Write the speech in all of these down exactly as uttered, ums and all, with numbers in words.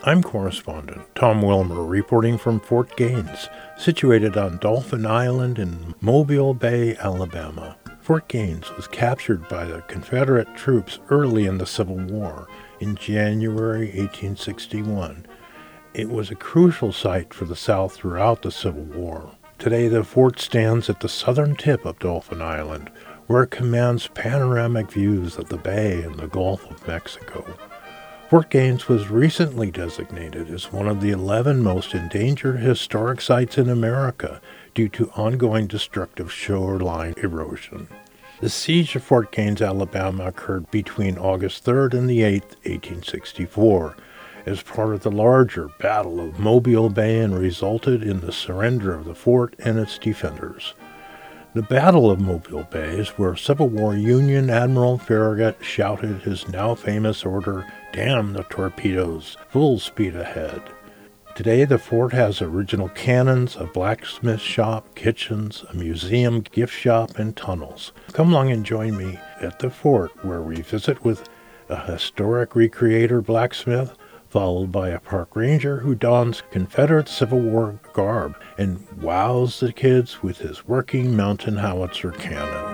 I'm correspondent Tom Wilmer reporting from Fort Gaines, situated on Dauphin Island in Mobile Bay, Alabama. Fort Gaines was captured by the Confederate troops early in the Civil War in January eighteen sixty-one. It was a crucial site for the South throughout the Civil War. Today, the fort stands at the southern tip of Dauphin Island, where it commands panoramic views of the bay and the Gulf of Mexico. Fort Gaines was recently designated as one of the eleven most endangered historic sites in America due to ongoing destructive shoreline erosion. The siege of Fort Gaines, Alabama occurred between August third and the eighth, eighteen sixty-four, as part of the larger Battle of Mobile Bay and resulted in the surrender of the fort and its defenders. The Battle of Mobile Bay is where Civil War Union Admiral Farragut shouted his now famous order, "Damn the torpedoes, full speed ahead." Today, the fort has original cannons, a blacksmith shop, kitchens, a museum, gift shop, and tunnels. Come along and join me at the fort, where we visit with a historic recreator blacksmith, followed by a park ranger who dons Confederate Civil War garb and wows the kids with his working mountain howitzer cannon.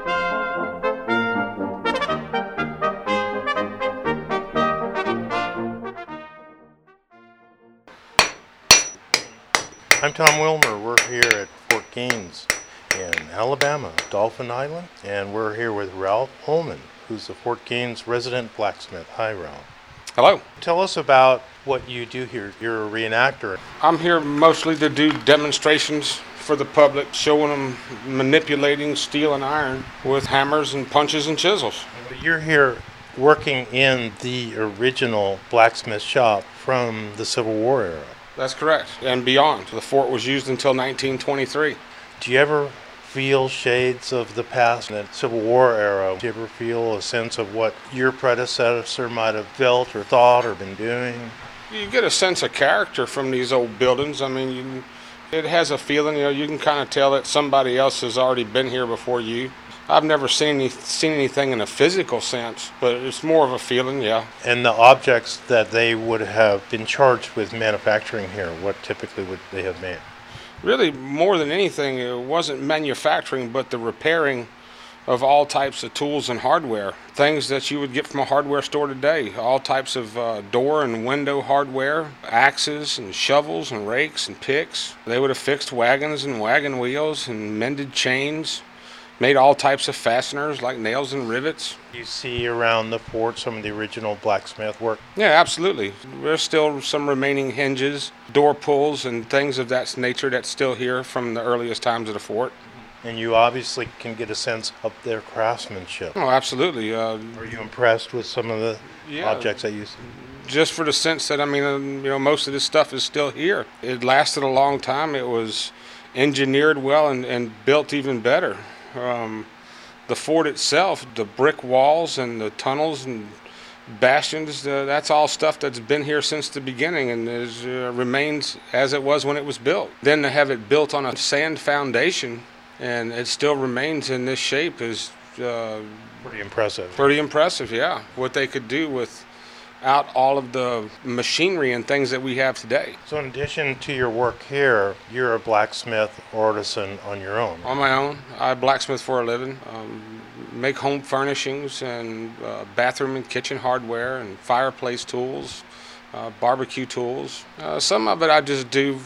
I'm Tom Wilmer. We're here at Fort Gaines in Alabama, Dauphin Island, and we're here with Ralph Holman, who's the Fort Gaines resident blacksmith. Hi, Ralph. Hello. Tell us about what you do here. You're a reenactor. I'm here mostly to do demonstrations for the public, showing them manipulating steel and iron with hammers and punches and chisels. You're here working in the original blacksmith shop from the Civil War era. That's correct, and beyond. The fort was used until nineteen twenty-three. Do you ever feel shades of the past in the Civil War era? Do you ever feel a sense of what your predecessor might have felt or thought or been doing? You get a sense of character from these old buildings. I mean, you, it has a feeling, you know, you can kind of tell that somebody else has already been here before you. I've never seen any, seen anything in a physical sense, but it's more of a feeling, yeah. And the objects that they would have been charged with manufacturing here, what typically would they have made? Really, more than anything, it wasn't manufacturing, but the repairing of all types of tools and hardware. Things that you would get from a hardware store today. All types of uh, door and window hardware, axes and shovels and rakes and picks. They would have fixed wagons and wagon wheels and mended chains. Made all types of fasteners like nails and rivets. You see around the fort some of the original blacksmith work? Yeah, absolutely. There's still some remaining hinges, door pulls, and things of that nature that's still here from the earliest times of the fort. And you obviously can get a sense of their craftsmanship. Oh, absolutely. Uh, Are you impressed with some of the yeah, objects that you see? Just for the sense that, I mean, uh, you know, most of this stuff is still here. It lasted a long time. It was engineered well and, and built even better. Um, the fort itself, the brick walls and the tunnels and bastions, uh, that's all stuff that's been here since the beginning and is, uh, remains as it was when it was built. Then to have it built on a sand foundation and it still remains in this shape is uh, pretty impressive. Pretty impressive, yeah. What they could do with out all of the machinery and things that we have today. So in addition to your work here, you're a blacksmith artisan on your own? On my own. I blacksmith for a living, um, make home furnishings and uh, bathroom and kitchen hardware and fireplace tools, uh, barbecue tools. Uh, some of it I just do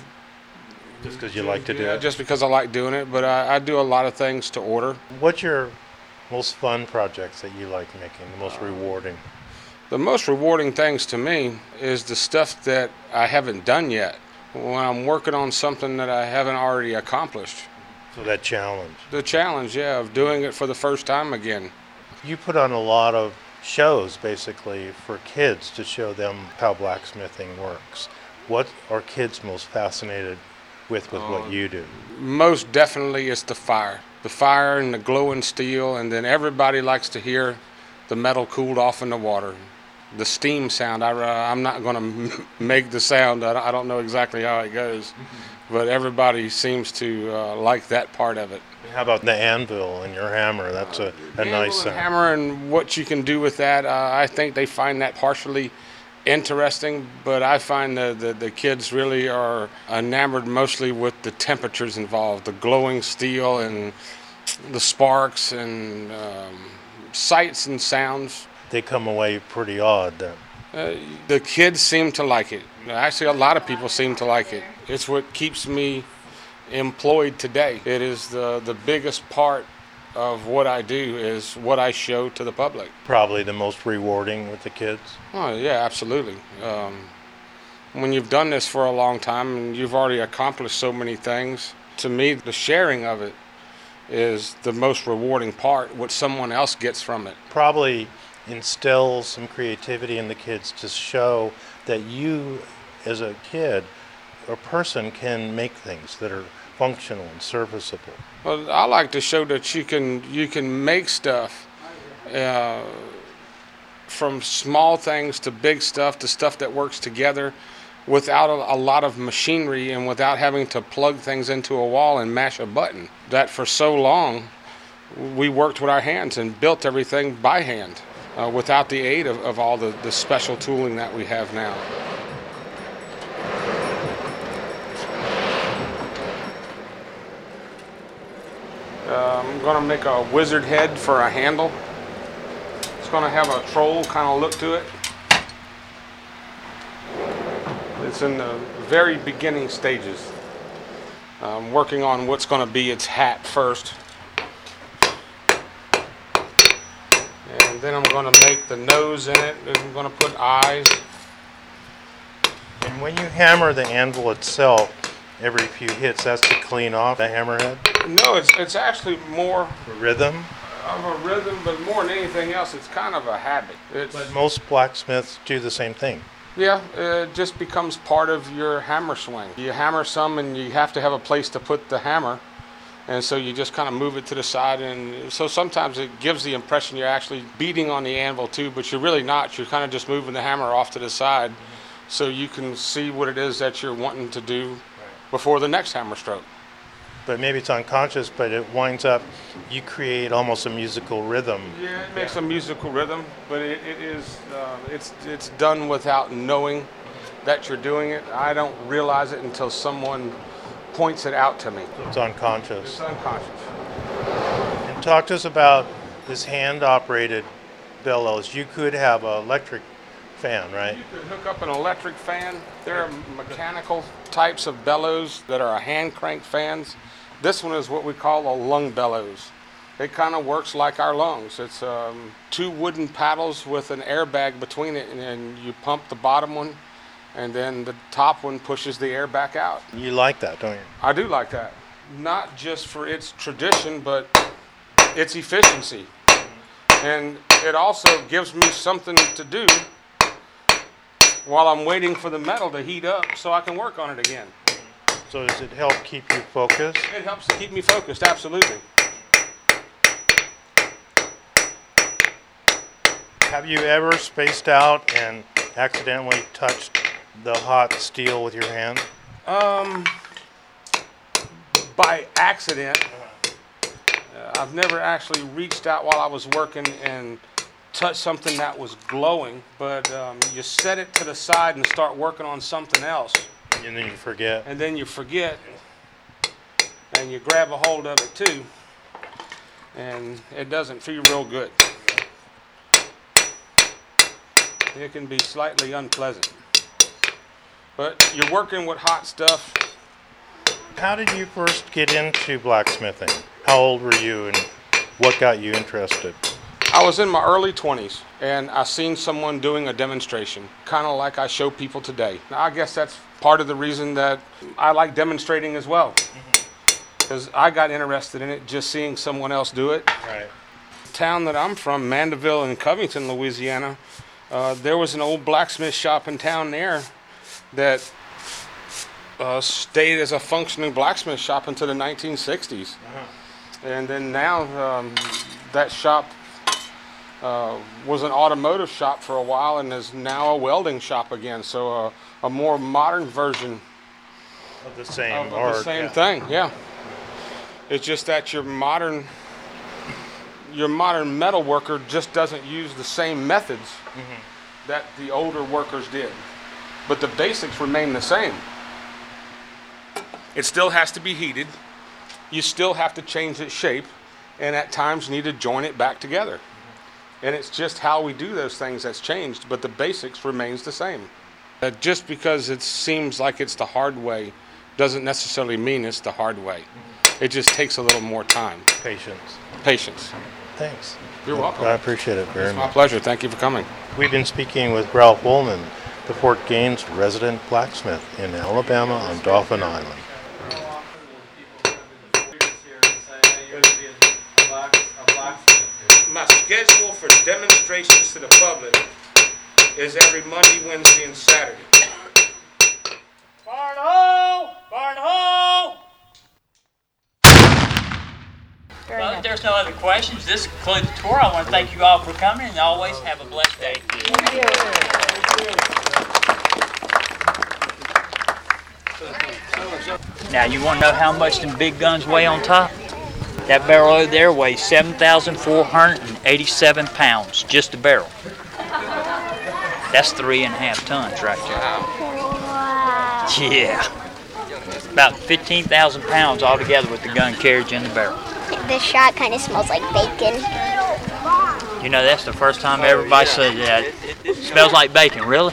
just because you like to do yeah, it? Just because I like doing it, but I, I do a lot of things to order. What's your most fun projects that you like making, the most uh, rewarding? The most rewarding things to me is the stuff that I haven't done yet. When I'm working on something that I haven't already accomplished. So that challenge. The challenge, yeah, of doing it for the first time again. You put on a lot of shows, basically, for kids to show them how blacksmithing works. What are kids most fascinated with with uh, what you do? Most definitely it's the fire. The fire and the glowing steel, and then everybody likes to hear the metal cooled off in the water. The steam sound, I, uh, I'm not going to make the sound. I, I don't know exactly how it goes, but everybody seems to uh, like that part of it. How about the anvil and your hammer? That's a, a nice sound. Hammer and what you can do with that, uh, I think they find that partially interesting, but I find that the, the kids really are enamored mostly with the temperatures involved, the glowing steel and the sparks and um, sights and sounds. They come away pretty awed then. Uh, the kids seem to like it. Actually, a lot of people seem to like it. It's what keeps me employed today. It is the, the biggest part of what I do is what I show to the public. Probably the most rewarding with the kids. Oh, yeah, absolutely. Um, when you've done this for a long time and you've already accomplished so many things, to me, the sharing of it is the most rewarding part, what someone else gets from it. Probably instills some creativity in the kids to show that you, as a kid or person, can make things that are functional and serviceable. Well, I like to show that you can you can make stuff uh, from small things to big stuff to stuff that works together without a, a lot of machinery and without having to plug things into a wall and mash a button. That for so long we worked with our hands and built everything by hand uh, without the aid of, of all the, the special tooling that we have now. Uh, I'm going to make a wizard head for a handle. It's going to have a troll kind of look to it. It's in the very beginning stages. I'm working on what's going to be its hat first. And then I'm going to make the nose in it. And I'm going to put eyes. And when you hammer the anvil itself, every few hits, that's to clean off the hammerhead? No, it's it's actually more Rhythm? of a rhythm, but more than anything else, it's kind of a habit. It's, But most blacksmiths do the same thing. Yeah, it just becomes part of your hammer swing. You hammer some and you have to have a place to put the hammer, and so you just kind of move it to the side, and so sometimes it gives the impression you're actually beating on the anvil too, but you're really not. You're kind of just moving the hammer off to the side so you can see what it is that you're wanting to do before the next hammer stroke. But maybe it's unconscious, but it winds up, you create almost a musical rhythm. Yeah, it makes a musical rhythm, but it, it is, uh, it's it's done without knowing that you're doing it. I don't realize it until someone points it out to me. It's unconscious. It's unconscious. And talk to us about this hand-operated bellows. You could have an electric fan, right? You could hook up an electric fan. There are mechanical types of bellows that are hand crank fans. This one is what we call a lung bellows. It kind of works like our lungs. It's um, two wooden paddles with an airbag between it, and, and you pump the bottom one, and then the top one pushes the air back out. You like that, don't you? I do like that. Not just for its tradition, but its efficiency. And it also gives me something to do while I'm waiting for the metal to heat up so I can work on it again. So does it help keep you focused? It helps to keep me focused, absolutely. Have you ever spaced out and accidentally touched the hot steel with your hand? Um, by accident. Uh, I've never actually reached out while I was working and touched something that was glowing, but um, you set it to the side and start working on something else. And then you forget. And then you forget, and you grab a hold of it too, and it doesn't feel real good. It can be slightly unpleasant. But you're working with hot stuff. How did you first get into blacksmithing? How old were you and what got you interested? I was in my early twenties, and I seen someone doing a demonstration, kind of like I show people today. Now, I guess that's part of the reason that I like demonstrating as well, because mm-hmm. I got interested in it just seeing someone else do it. Right. The town that I'm from, Mandeville in Covington, Louisiana, uh, there was an old blacksmith shop in town there that uh, stayed as a functioning blacksmith shop until the nineteen sixties. Uh-huh. And then now um, that shop Uh, was an automotive shop for a while and is now a welding shop again. So uh, a more modern version of the same, of, of art, the same yeah. thing. Yeah, it's just that your modern your modern metal worker just doesn't use the same methods. Mm-hmm. that the older workers did. But the basics remain the same. It still has to be heated. You still have to change its shape, and at times need to join it back together. And it's just how we do those things that's changed, but the basics remains the same. Uh, just because it seems like it's the hard way doesn't necessarily mean it's the hard way. It just takes a little more time. Patience. Patience. Thanks. You're welcome. I appreciate it very It's my much. pleasure. Thank you for coming. We've been speaking with Ralph Woolman, the Fort Gaines resident blacksmith in Alabama on Dauphin Island. My schedule for demonstrations to the public is every Monday, Wednesday, and Saturday. Barn ho! Barn ho! Well, if there's no other questions, this concludes the tour. I want to thank you all for coming, and always have a blessed day. Now, you want to know how much them big guns weigh on top? That barrel over there weighs seven thousand four hundred eighty-seven pounds, just a barrel. That's three and a half tons right there. Yeah. About fifteen thousand pounds altogether with the gun carriage in the barrel. This shot kind of smells like bacon. You know, that's the first time everybody said that. It smells like bacon, really?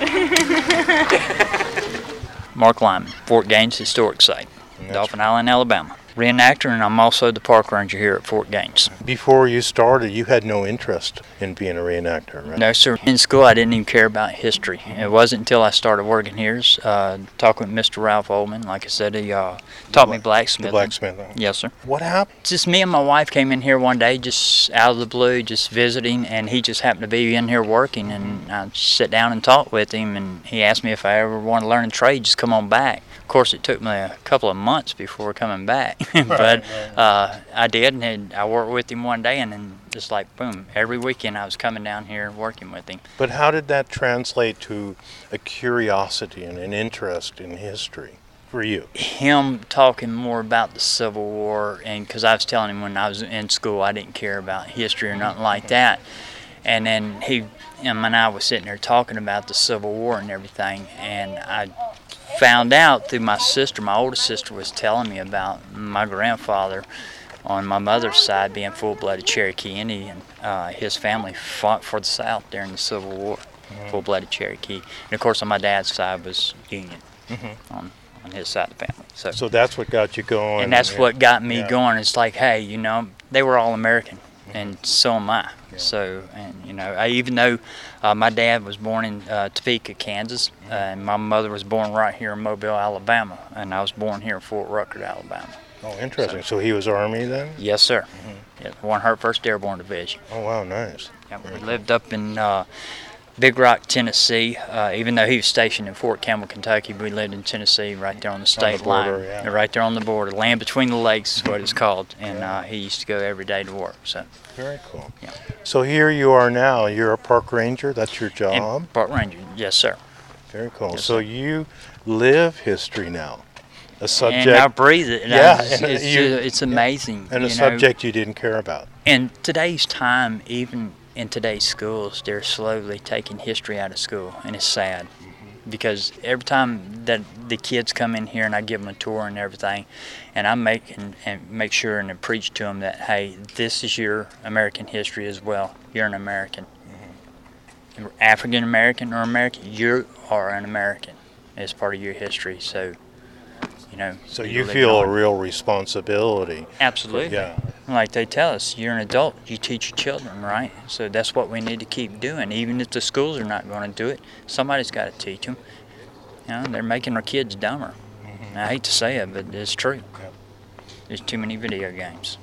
Mark Lyman, Fort Gaines Historic Site, Dauphin Island, Alabama. Reenactor, and I'm also the park ranger here at Fort Gaines. Before you started, you had no interest in being a reenactor, right? No, sir. In school, I didn't even care about history. It wasn't until I started working here, uh, talking with Mister Ralph Ullman. Like I said, he uh, taught me blacksmithing. The blacksmith. Yes, sir. What happened? Just me and my wife came in here one day, just out of the blue, just visiting, and he just happened to be in here working, and I sat down and talked with him, and he asked me if I ever wanted to learn a trade, just come on back. Of course, it took me a couple of months before coming back, but uh, I did, and I worked with him one day, and then just like, boom, every weekend I was coming down here working with him. But how did that translate to a curiosity and an interest in history for you? Him talking more about the Civil War, and because I was telling him when I was in school I didn't care about history or nothing like that, and then he him and I was sitting there talking about the Civil War and everything, and I found out through my sister, my oldest sister was telling me about my grandfather on my mother's side being full-blooded Cherokee Indian. Uh, his family fought for the South during the Civil War, mm-hmm. full-blooded Cherokee. And of course on my dad's side was Union, mm-hmm. on, on his side of the family. So, so that's what got you going. And that's yeah. what got me yeah. going. It's like, hey, you know, they were all American. And so am I. Yeah. So, and you know, I, even though uh, my dad was born in uh, Topeka, Kansas, uh, and my mother was born right here in Mobile, Alabama, and I was born here in Fort Ruckert, Alabama. Oh, interesting. So, So he was Army then? Yes, sir. Mm-hmm. Yeah, one her first Airborne Division. Oh, wow, nice. Yeah, we lived up in uh, Big Rock, Tennessee. Uh, even though he was stationed in Fort Campbell, Kentucky, we lived in Tennessee, right there on the state on the border, line. Yeah. Right there on the border, land between the lakes is what it's called. And uh, he used to go every day to work. So. Very cool. Yeah. So here you are now. You're a park ranger. That's your job. And park ranger, yes, sir. Very cool. Yes, so sir. you live history now. A subject. And I breathe it. Yeah, I, it's, and it's, you- it's amazing. And a you know. subject you didn't care about. In today's time, even in today's schools, they're slowly taking history out of school, and it's sad. Because every time that the kids come in here and I give them a tour and everything, and I make and, and make sure and preach to them that, hey, this is your American history as well. You're an American. Mm-hmm. African American or American, you are an American as part of your history. So, you know. So you're you living feel on. a real responsibility. Absolutely. Yeah. Like they tell us, you're an adult, you teach your children, right? So that's what we need to keep doing. Even if the schools are not going to do it, somebody's got to teach them. You know, they're making our kids dumber. Mm-hmm. I hate to say it, but it's true. Yeah. There's too many video games.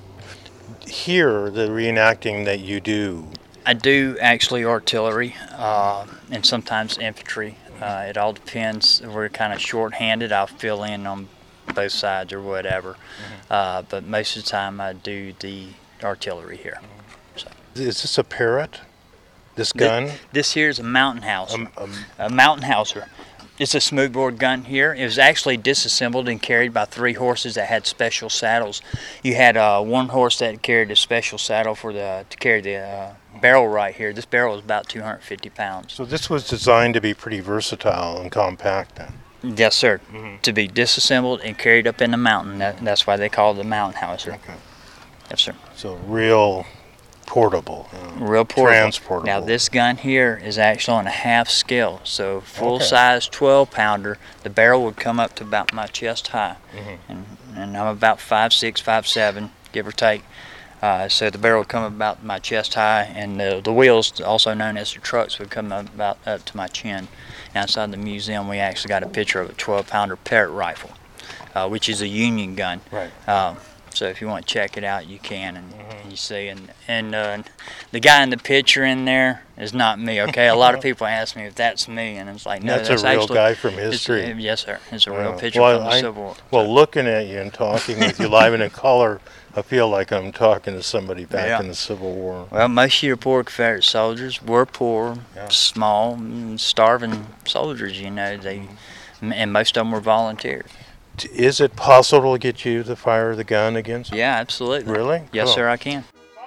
Here, the reenacting that you do, I do actually artillery uh, and sometimes infantry. Uh, it all depends. We're kind of short-handed. I'll fill in on both sides or whatever. Mm-hmm. Uh, but most of the time I do the artillery here. So. is this a Parrot? This gun? This, this here is a Mountain Hauser. Um, um, A Mountain Hauser. It's a smoothbore gun here. It was actually disassembled and carried by three horses that had special saddles. You had uh, one horse that carried a special saddle for the to carry the uh, barrel right here. This barrel is about two hundred fifty pounds. So this was designed to be pretty versatile and compact then? Yes, sir. Mm-hmm. To be disassembled and carried up in the mountain. That, that's why they call it the mountain howitzer. Okay. Yes, sir. So real portable. Uh, Real portable. Transportable. Now this gun here is actually on a half scale, so full okay. size twelve pounder. The barrel would come up to about my chest high, mm-hmm. and, and I'm about five six, five seven, give or take. Uh, so the barrel would come about my chest high, and the, the wheels, also known as the trucks, would come up about up to my chin. Now, outside the museum, we actually got a picture of a twelve pounder Parrott rifle, uh, which is a Union gun. Right. Uh, so if you want to check it out, you can, and mm-hmm. you see. And and uh, the guy in the picture in there is not me. Okay, a lot of people ask me if that's me, and it's like, no, that's, that's a real actually, guy from history. It's, yes, sir. It's a real uh, picture well, from the I, Civil War. Well, so. looking at you and talking with you live and in color, I feel like I'm talking to somebody back yeah. in the Civil War. Well, most of your poor Confederate soldiers were poor, yeah. small, starving soldiers, you know. They, and most of them were volunteers. Is it possible to get you to fire the gun against? Yeah, absolutely. Really? Yes, cool. sir, I can.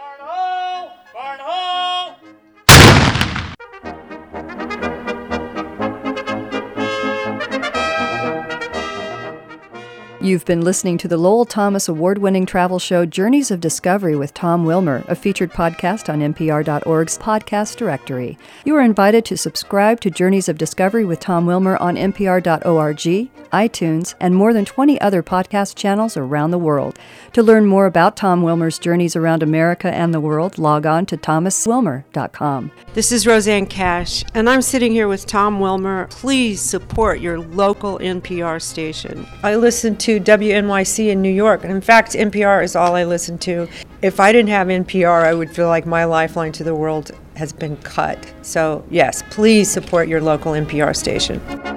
You've been listening to the Lowell Thomas award-winning travel show Journeys of Discovery with Tom Wilmer, a featured podcast on N P R dot org's podcast directory. You are invited to subscribe to Journeys of Discovery with Tom Wilmer on N P R dot org, iTunes, and more than twenty other podcast channels around the world. To learn more about Tom Wilmer's journeys around America and the world, log on to thomas wilmer dot com. This is Roseanne Cash, and I'm sitting here with Tom Wilmer. Please support your local N P R station. I listen to W N Y C in New York, and in fact, N P R is all I listen to. If I didn't have N P R, I would feel like my lifeline to the world has been cut. So yes, please support your local N P R station.